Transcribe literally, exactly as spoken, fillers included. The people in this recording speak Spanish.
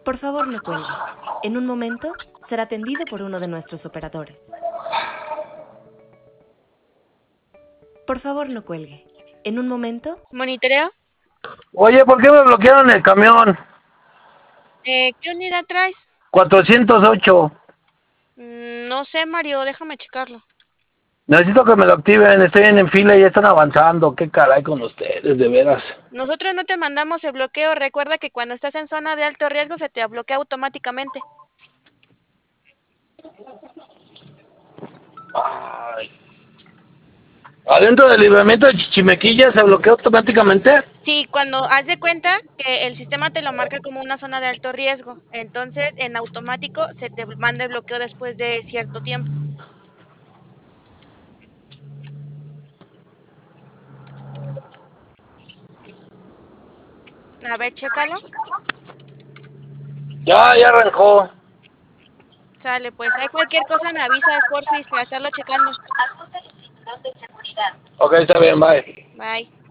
Por favor, no cuelgue. En un momento será atendido por uno de nuestros operadores. Por favor, no cuelgue. En un momento... ¿Monitoreo? Oye, ¿por qué me bloquearon el camión? Eh, ¿qué unidad traes? cuatrocientos ocho. Mm, no sé, Mario, déjame checarlo. Necesito que me lo activen, estoy en fila y ya están avanzando. Qué caray con ustedes, de veras. Nosotros no te mandamos el bloqueo. Recuerda que cuando estás en zona de alto riesgo se te bloquea automáticamente. Ay. ¿Adentro del libramiento de Chichimequilla se bloquea automáticamente? Sí, cuando haz de cuenta que el sistema te lo marca como una zona de alto riesgo, entonces en automático se te manda el bloqueo después de cierto tiempo. A ver, chécalo. Ya, ya arrancó. Sale, pues hay cualquier cosa me avisas, porfis, para estarlo checando. Ok, está bien, bye. Bye.